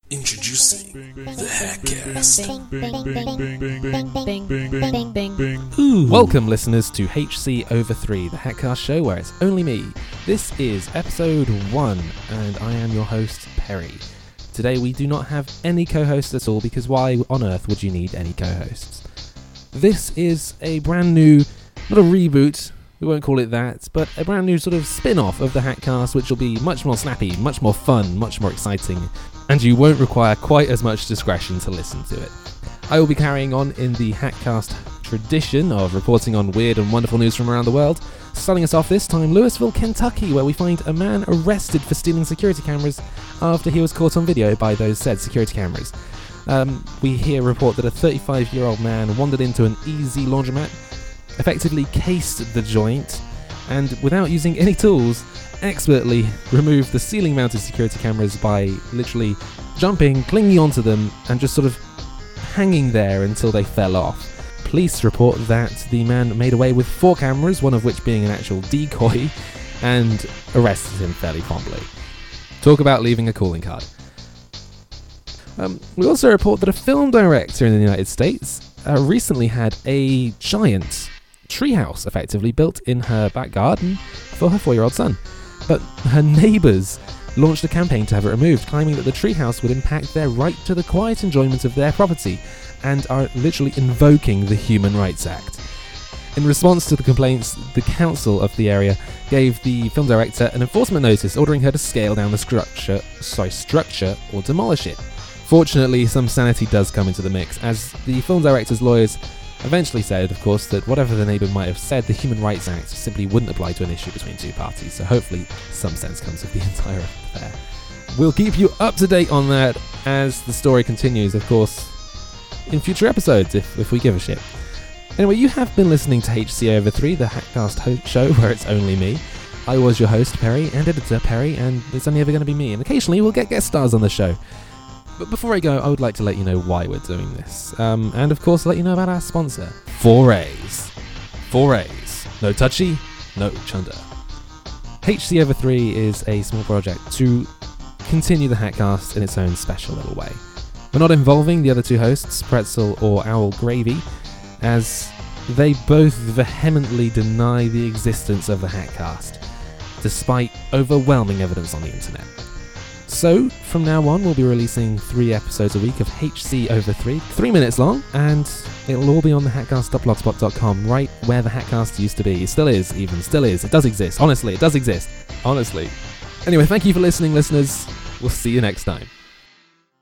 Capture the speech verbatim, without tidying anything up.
Introducing the Hackcast. Welcome, listeners, to H C Over three, the Hackcast show where it's only me. This is episode one, and I am your host, Perry. Today we do not have any co-hosts at all, because why on earth would you need any co-hosts? This is a brand new, not a reboot, we won't call it that, but a brand new sort of spin-off of the Hackcast, which will be much more snappy, much more fun, much more exciting, and you won't require quite as much discretion to listen to it. I will be carrying on in the Hackcast tradition of reporting on weird and wonderful news from around the world. Starting us off this time, Louisville, Kentucky, where we find a man arrested for stealing security cameras after he was caught on video by those said security cameras. Um, we hear a report that a thirty-five-year-old man wandered into an Easy laundromat, effectively cased the joint, and without using any tools, expertly removed the ceiling-mounted security cameras by literally jumping, clinging onto them, and just sort of hanging there until they fell off. Police report that the man made away with four cameras, one of which being an actual decoy, and arrested him fairly promptly. Talk about leaving a calling card. Um, we also report that a film director in the United States uh, recently had a giant treehouse effectively built in her back garden for her four-year-old son. But her neighbours launched a campaign to have it removed, claiming that the treehouse would impact their right to the quiet enjoyment of their property, and are literally invoking the Human Rights Act. In response to the complaints, the council of the area gave the film director an enforcement notice ordering her to scale down the structure, sorry, structure or demolish it. Fortunately, some sanity does come into the mix, as the film director's lawyers eventually said, of course, that whatever the neighbour might have said, the Human Rights Act simply wouldn't apply to an issue between two parties, so hopefully some sense comes of the entire affair. We'll keep you up to date on that as the story continues, of course, in future episodes, if, if we give a shit. Anyway, you have been listening to H C Over three, the Hackcast ho- show where it's only me. I was your host, Perry, and editor, Perry, and it's only ever going to be me, and occasionally we'll get guest stars on the show. But before I go, I would like to let you know why we're doing this. Um, and of course, let you know about our sponsor, four A's. four A's. No touchy, no chunder. H C Over three is a small project to continue the Hackcast in its own special little way. We're not involving the other two hosts, Pretzel or Owl Gravy, as they both vehemently deny the existence of the Hackcast, despite overwhelming evidence on the internet. So, from now on, we'll be releasing three episodes a week of H C Over three, three minutes long, and it'll all be on the hackcast dot blogspot dot com, right where the Hackcast used to be. It still is, even, still is. It does exist. Honestly, it does exist. Honestly. Anyway, thank you for listening, listeners. We'll see you next time.